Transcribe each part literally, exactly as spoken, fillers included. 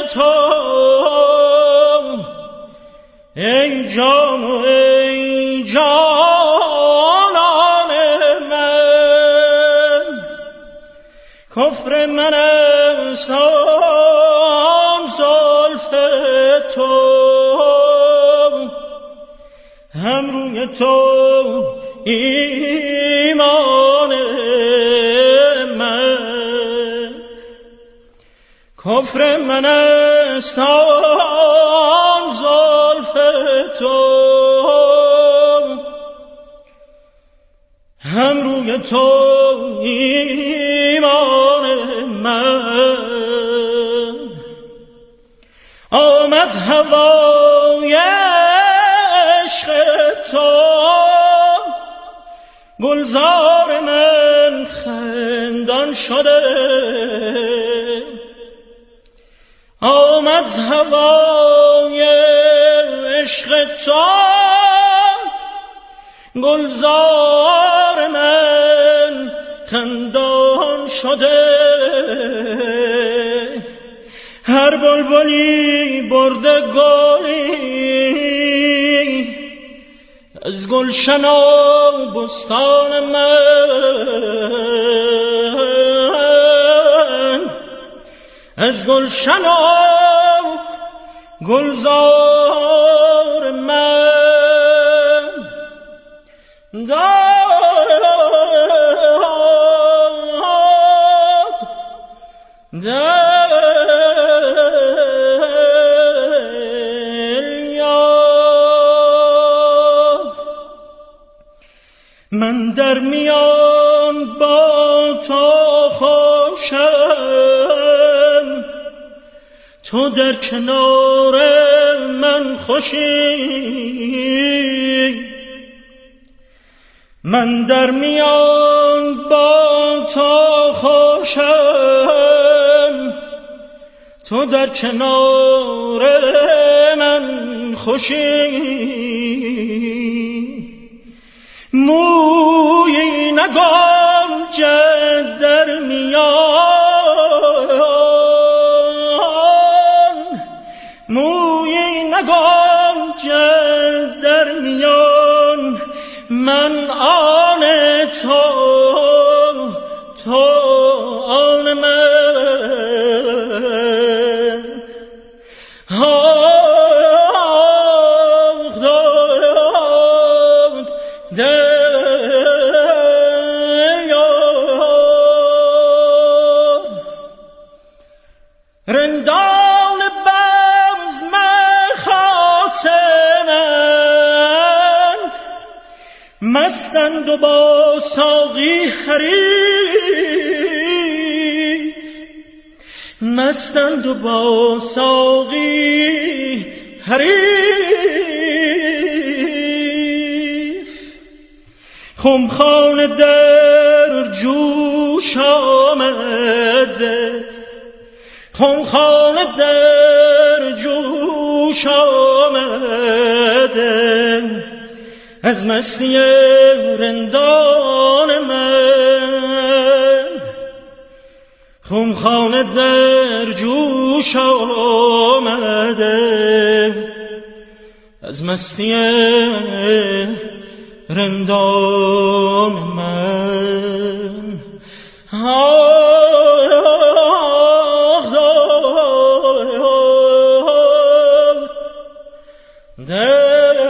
تو ای جان و ای جانان من. کفر من است آن زلف تو، هم روی تو ایمان من. کفر من است آن زلف تو، هم روی تو ایمان من. آمد هوای عشق تو، گلزار من خندان شده. آمد هوای عشق تو، گلزار من خندان شده. هر بلبلی برده گلی از گلشن و بستان من، از گلشن و گلزار من. داد دل یاد. من در میان با تو خوشم، تو در کنار من خوشی. من در میان با تو خوشم، تو در کنار من خوشی. مویی نگنجد در میان، مویی نگنجد در میان. من آن تو، تو آن من. آخ داد دل یار. رندان بزم خاصمن مستند و با ساقی حریف، مستند و با ساقی حریف. خمخانه در جوش آمده، خمخانه در جوش آمده. از مستی رندان من، خمخانه در جوش آمده. از مستی رندان من. آخ دل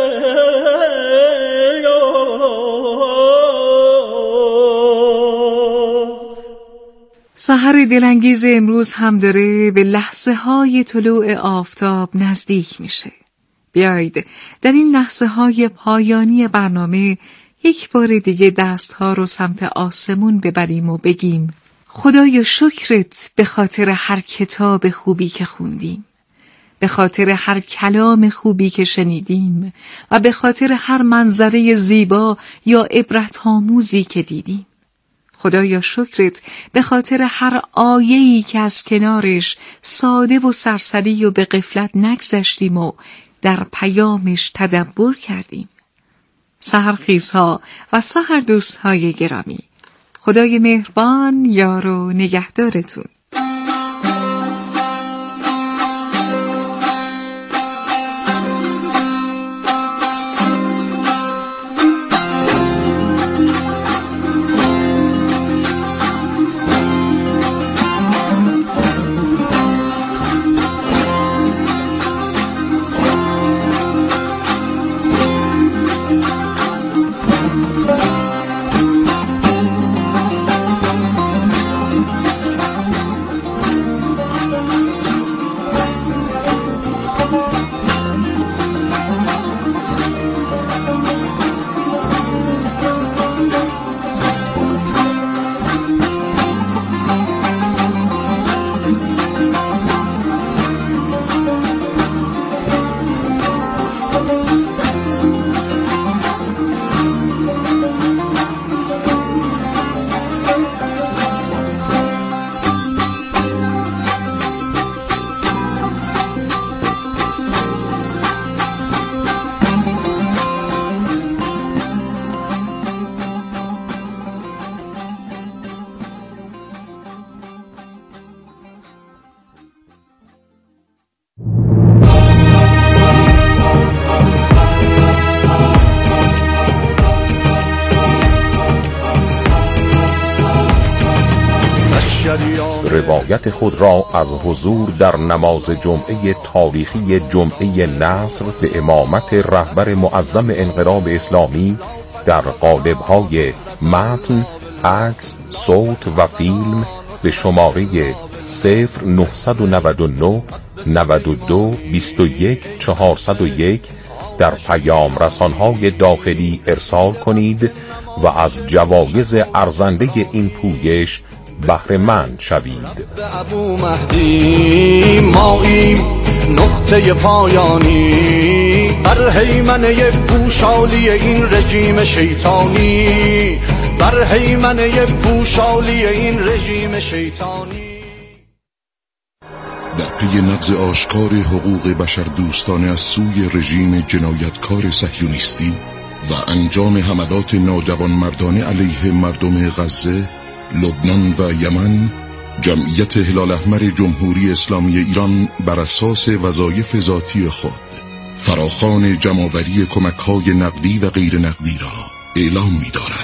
سحر دلانگیز امروز هم داره به لحظه های طلوع آفتاب نزدیک میشه. بیایید در این لحظه های پایانی برنامه یک بار دیگه دست ها رو سمت آسمون ببریم و بگیم خدایا شکرت به خاطر هر کتاب خوبی که خوندیم، به خاطر هر کلام خوبی که شنیدیم و به خاطر هر منظره زیبا یا عبرت آموزی که دیدیم. خدایا شکرت به خاطر هر آیه‌ای که از کنارش ساده و سرسری و به غفلت نگذشتیم و در پیامش تدبر کردیم. سحرخیزها و سحر دوستهای گرامی، خدای مهربان یار و نگهدارتون. حمایت خود را از حضور در نماز جمعه تاریخی جمعه نصر به امامت رهبر معظم انقلاب اسلامی در قالب‌های متن، عکس، صوت و فیلم به شماره صفر نهصد و نود و نه نود و دو بیست و یک چهارصد و یک در پیام رسانهای داخلی ارسال کنید و از جوایز ارزنده این پویش بهره مند شوید. ابو مهدی ماییم نقطه پایانی بر هیمنه پوشالی این رژیم شیطانی، بر هیمنه پوشالی این رژیم شیطانی. در پی نقض آشکار حقوق بشر دوستانه از سوی رژیم جنایتکار صهیونیستی و انجام حملات ناجوانمردانه علیه مردم غزه، لبنان و یمن، جمعیت هلال احمر جمهوری اسلامی ایران بر اساس وظایف ذاتی خود فراخوان جمع‌آوری کمک‌های نقدی و غیر نقدی را اعلام می‌دارد.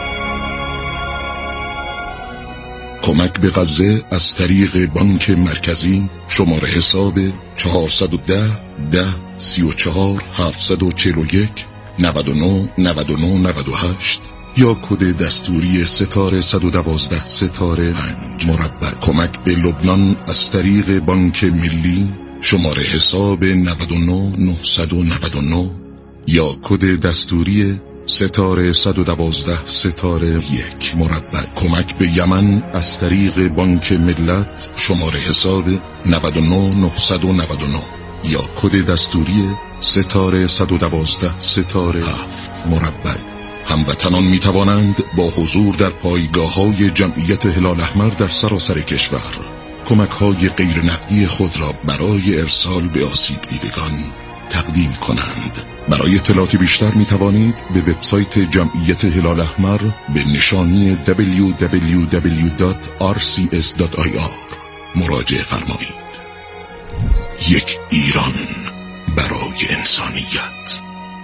کمک به غزه از طریق بانک مرکزی شماره حساب چهارصد و ده ده سی و چهار هفتصد و چهل و یک نود و نه نود و نه نود و هشت یا کد دستوری ستاره صد و دوازده ستاره پنج مربع. کمک به لبنان از طریق بانک ملی شماره حساب نود و نه نهصد و نود و نه یا کد دستوری ستاره صد و دوازده ستاره یک مربع. کمک به یمن از طریق بانک ملت شماره حساب نود و نه نهصد و نود و نه یا کد دستوری ستاره صد و دوازده ستاره هفت مربع. هموطنان می توانند با حضور در پایگاه‌های جمعیت هلال احمر در سراسر کشور کمک‌های غیر نقدی خود را برای ارسال به آسیب دیدگان تقدیم کنند. برای اطلاعات بیشتر می توانید به وبسایت جمعیت هلال احمر به نشانی دبلیو دبلیو دبلیو دات آر سی اس دات آی آر مراجعه فرمایید. یک ایران برای انسانیت.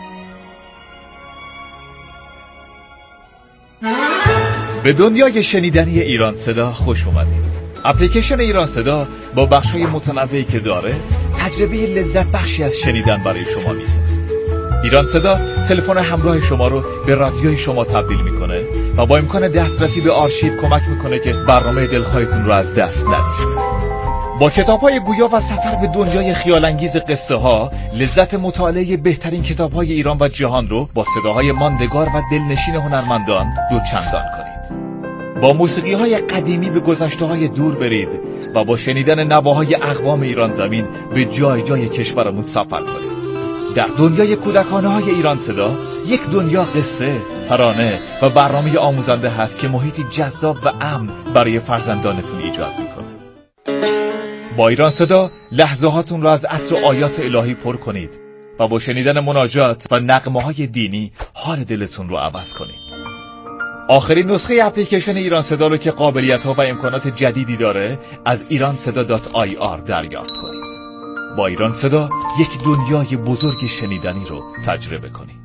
به دنیای شنیدنی ایران صدا خوش اومدید. اپلیکیشن ایران صدا با بخش‌های متنوعی که داره تجربه لذت بخشی از شنیدن برای شما میسازه. ایران صدا تلفن همراه شما رو به رادیوی شما تبدیل میکنه و با امکان دسترسی به آرشیو کمک میکنه که برنامه دلخواهتون رو از دست ندید. با کتاب‌های گویا و سفر به دنیای خیال‌انگیز قصه ها، لذت مطالعه بهترین کتاب‌های ایران و جهان رو با صداهای ماندگار و دلنشین هنرمندان دوچندان کنید. با موسیقی‌های قدیمی به گذشته‌های دور برید و با شنیدن نواهای اقوام ایران زمین به جای جای کشورمون سفر کنید. در دنیای کودکانه‌های ایران صدا، یک دنیا قصه، ترانه و برنامه آموزنده هست که محیطی جذاب و امن برای فرزندانتون ایجاد می‌کنه. با ایران صدا لحظه هاتون را از عطر و آیات الهی پر کنید و با شنیدن مناجات و نغمه های دینی حال دلتون رو عوض کنید. آخرین نسخه اپلیکیشن ایران صدا رو که قابلیت ها و امکانات جدیدی داره از ایران صدا دات آی آر دریافت کنید. با ایران صدا یک دنیای بزرگ شنیدنی رو تجربه کنید.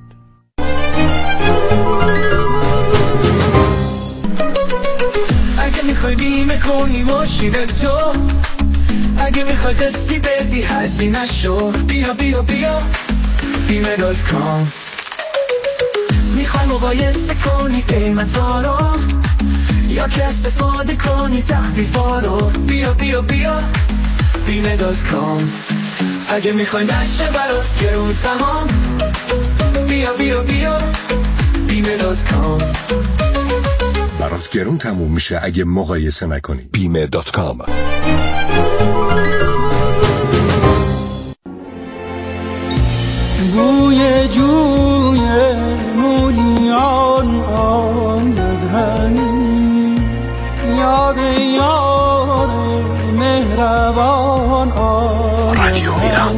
اگه میخوای بیمه کنی ماشین تو، اگه میخوای قسطی بدی هزینه شو، بیا بیا بیا بیمه دات کام. میخوای مقایسه کنی قیمتا رو یا که استفاده کنی تخفیفا رو، بیا بیا بیا بیمه دات کام. اگه میخوای نشه برات گرون تمام، بیا بیا بیا بیمه دات کام. برات گرون تموم میشه اگه مقایسه نکنی. بیمه دات کام. جوی جوی مولیان آمد همی، یاد یار مهربان آمد رادیو ایران.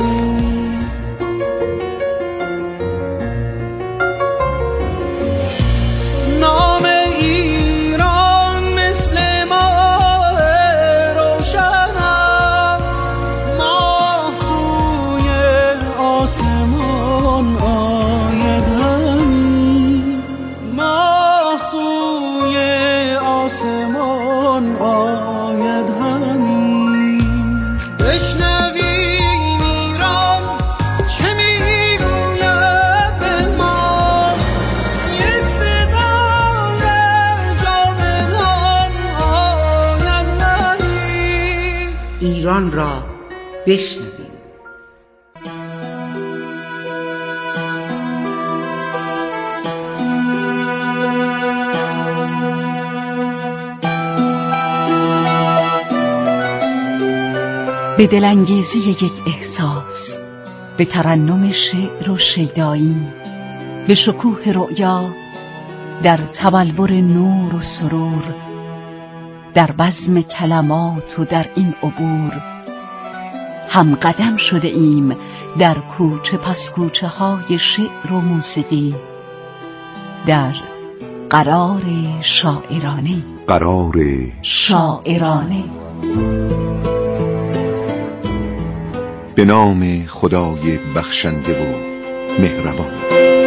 نام ایران مثل ماه روشن است، ما سوی آسمان آید همی، ما سوی آسمان آید همی. ایران را بشنویم. به دلانگیزی یک احساس، به ترنم شعر و شیدایی، به شکوه رؤیا، در تبلور نور و سرور، در بزم کلمات و در این عبور، هم قدم شده ایم در کوچه پس کوچه های شعر و موسیقی، در قرار شاعرانه قرار شاعرانه. به نام خدای بخشنده و مهربان.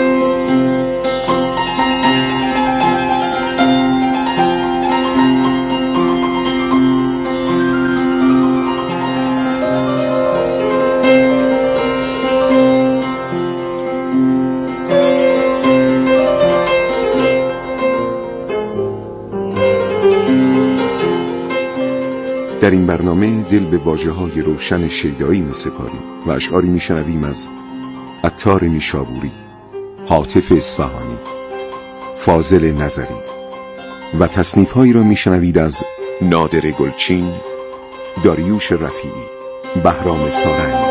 در این برنامه دل به واژه‌های روشن شیدایی می‌سپاریم و اشعاری می‌شنویم از عطار نیشابوری، حاطف اصفهانی، فاضل نظری و تصنیف‌هایی را می‌شنوید از نادر گلچین، داریوش رفیعی، بهرام سارنگ.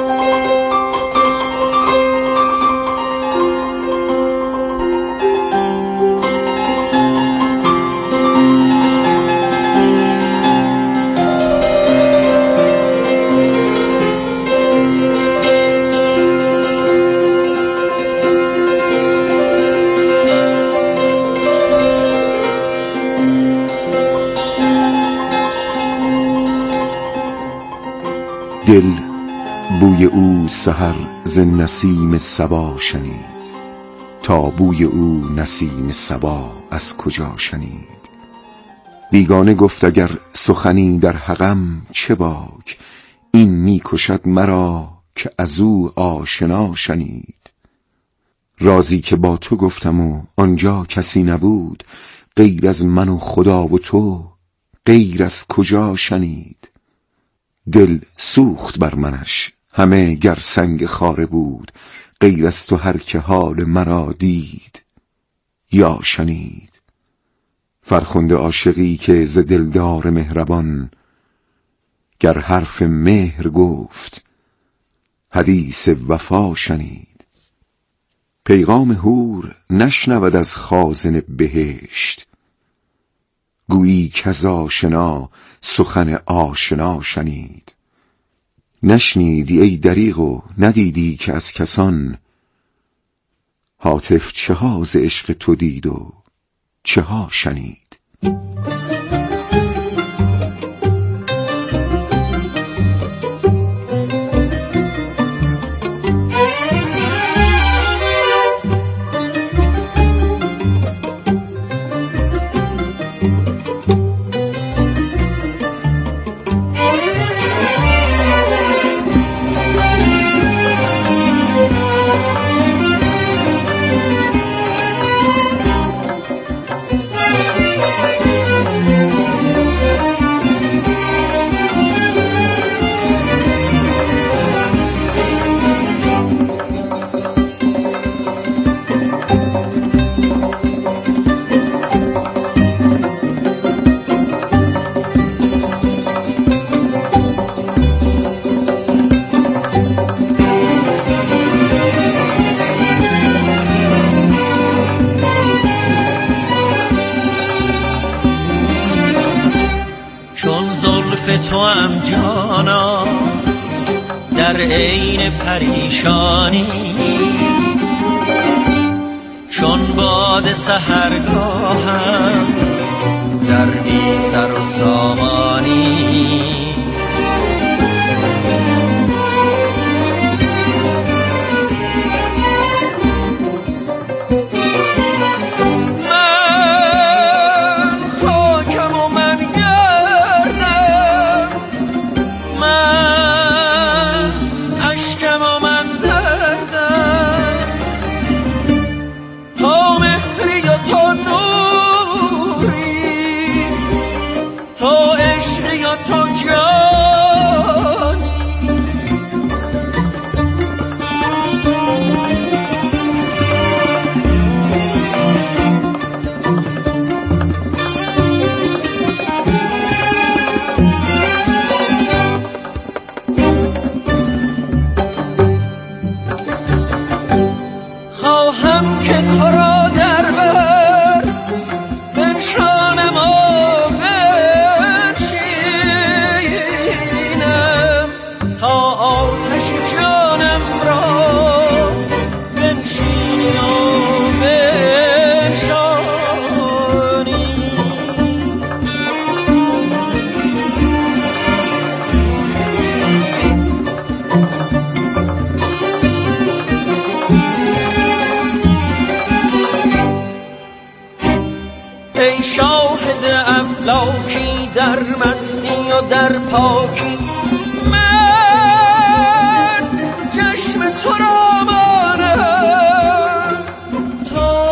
دل بوی او سحر ز نسیم صبا شنید، تا بوی او نسیم صبا از کجا شنید. بیگانه گفت اگر سخنی در حقم چه باک، این می کشد مرا که از او آشنا شنید. رازی که با تو گفتم و آنجا کسی نبود، غیر از من و خدا و تو غیر از کجا شنید. دل سوخت بر منش همه گر سنگ خاره بود، غیر از تو هر که حال مرا دید یا شنید. فرخنده عاشقی که ز دلدار مهربان، گر حرف مهر گفت حدیث وفا شنید. پیغام حور نشنود از خازن بهشت، گویی کز آشنا سخن آشنا شنید. نشنیدی ای دریغ و ندیدی که از کسان، حاطف چه ها ز عشق تو دید و چه ها شنید. تو هم جانا در عین پریشانی، چون باد سحرگاهم در بی سر و سامانی. تو عشقی و تو جان شاهد افلاکی در مستی و در پاکی. من چشم تو را مانم تا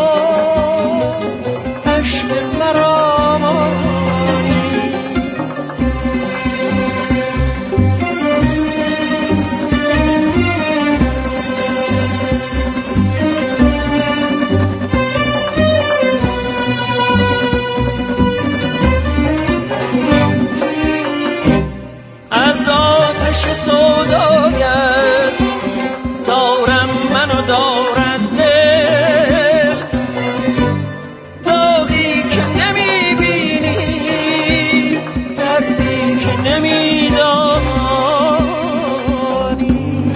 عشق مرا مانی. از آتش سودایت دارم من و دارد دل، داغی که نمی بینی، دردی که نمی دانی.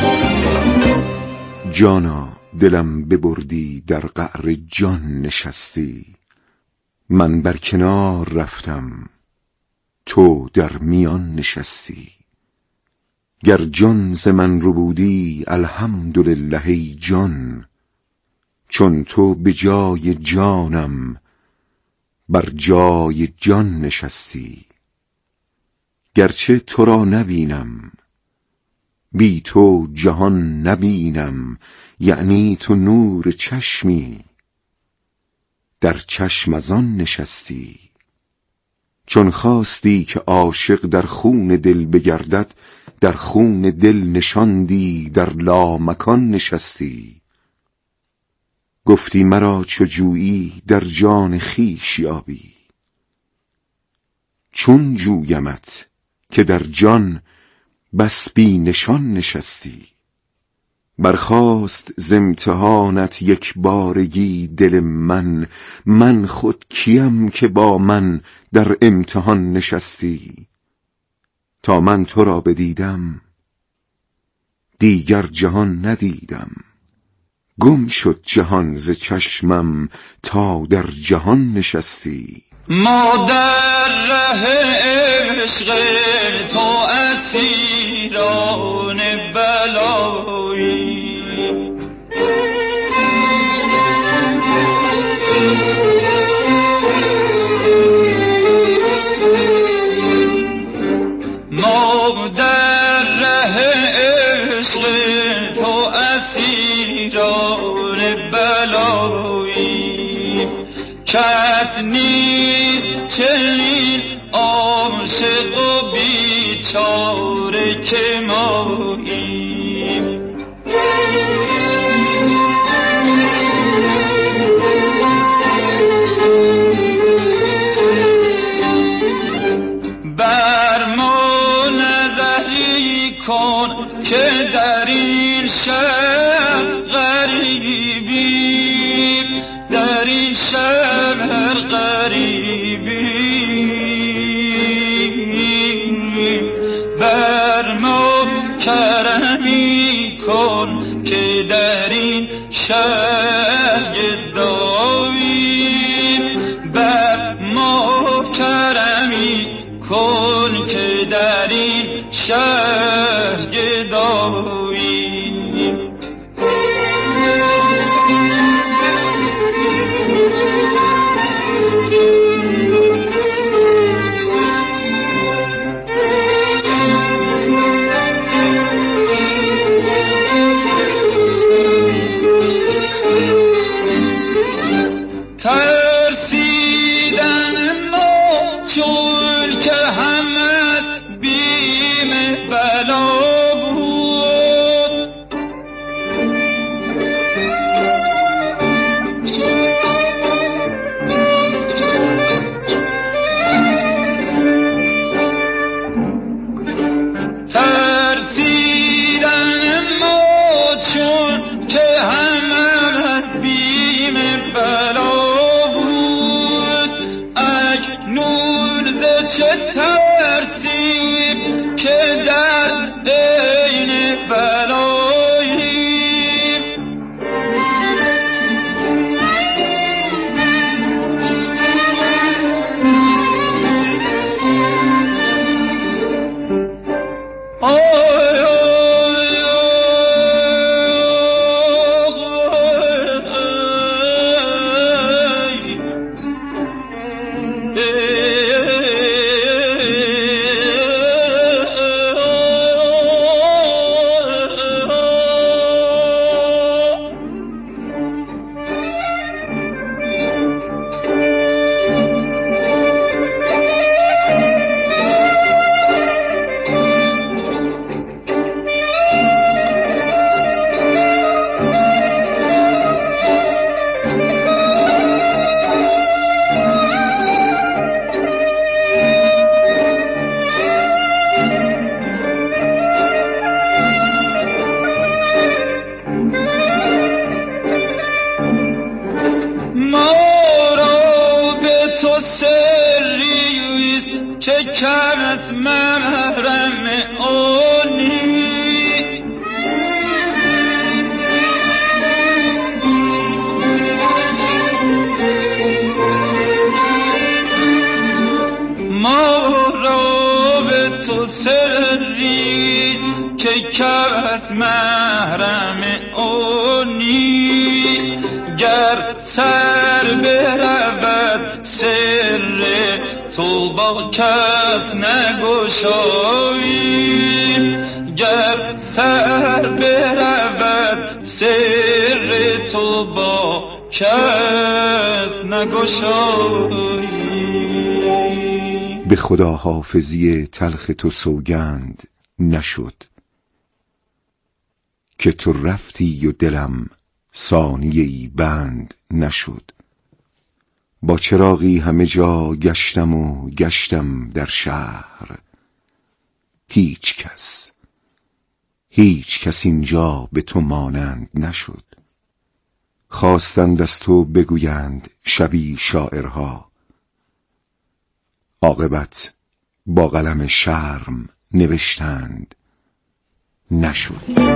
جانا دلم ببردی در قعر جان نشستی، من بر کنار رفتم تو در میان نشستی. گر جان ز من ربودی الحمدلله ای جان، چون تو به جای جانم بر جای جان نشستی. گرچه تو را نبینم بی تو جهان نبینم، یعنی تو نور چشمی در چشم از آن نشستی. چون خواستی که عاشق در خون دل بگردد، در خون دل نشاندی در لامکان نشستی. گفتی مرا چو جویی در جان خویش یابی، چون جویمت که در جان بس بی نشان نشستی. برخاست ز امتحانت یک بارگی دل من، من خود کیم که با من در امتحان نشستی. تا من تو را بدیدم دیگر جهان ندیدم، گم شد جهان ز چشمم تا در جهان نشستی. ما در ره عشق تو اسیران بلایی، ما در ره عشق تو اسیران بلایی. کس نیست چنین عاشق و بیچاره که ماییم. بر ما نظری کن که در این شهر غریبی، در این شهر غریبی. بر ما کرمی کن که در این شهر گدایی. بر ما کرمی کن که در این شهر گدایی. ترسیدن ما چون که هم از بیم بلا بود، که کس محرم او نیست، گر سر برود سر تو با کس نگشایی، گر سر برود سر تو با کس نگشایی. به خدا حافظی تلخ تو سوگند نشد، که تو رفتی و دلم ثانیه‌ای بند نشد. با چراغی همه جا گشتم و گشتم در شهر، هیچ کس هیچ کس اینجا به تو مانند نشد. خواستند از تو بگویند شبی شاعرها، عاقبت با قلم شرم نوشتند نشد.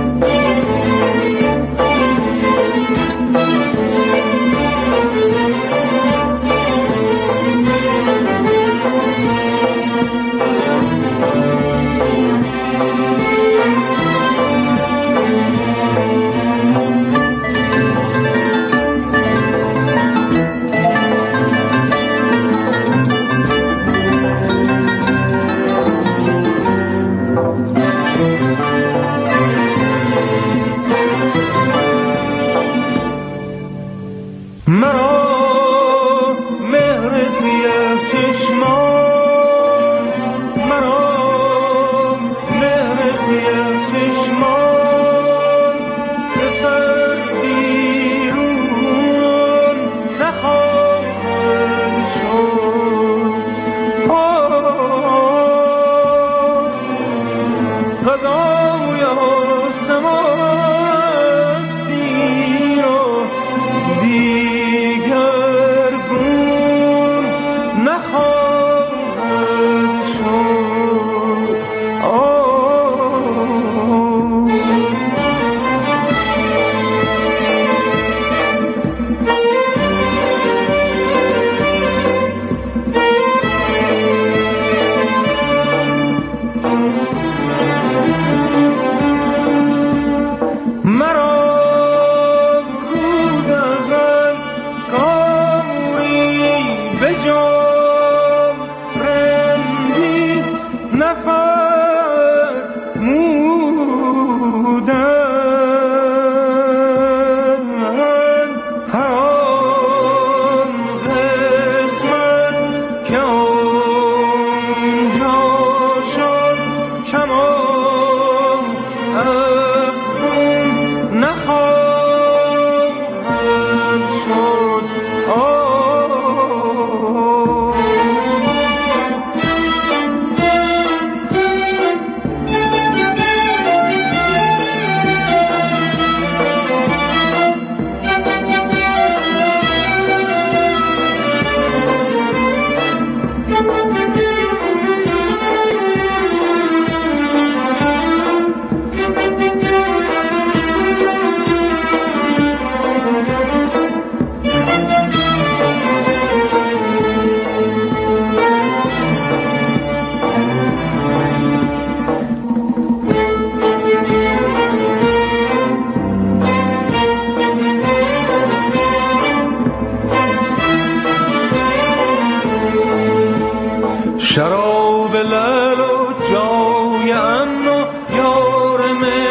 شراب لعل و جای امن و یار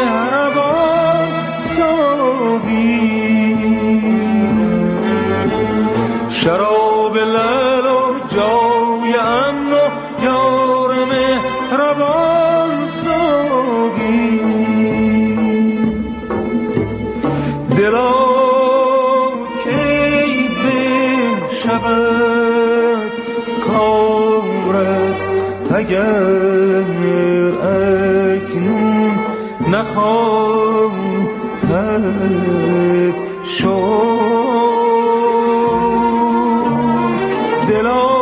مهربان ساقی، شراب لعل و جای امن و یار مهربان ساقی، دلا کی بشود کارت اگر اکنون نخواهد شد، دلا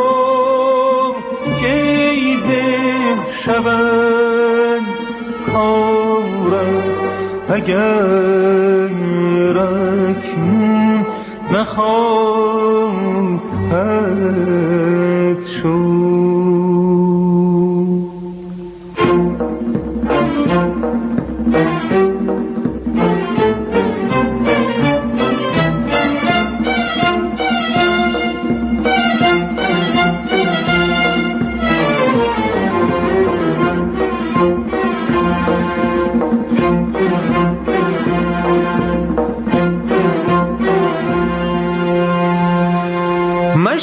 کی بشود کارت اگر اکنون نخواهد شد.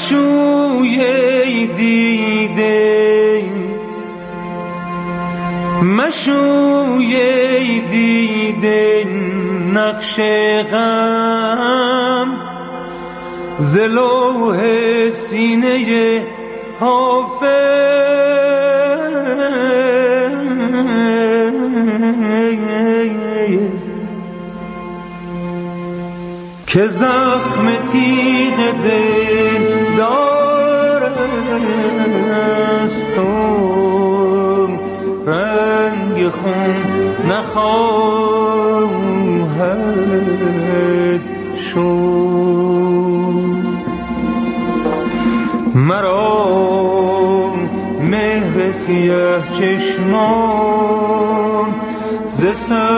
مشوی دیده مشوی دیده نقش غم ز لوح سینه حافظ که زخم تیغ دل دارست و رنگ خون نخواهد شد. مرا مهر سیاه چشمان ز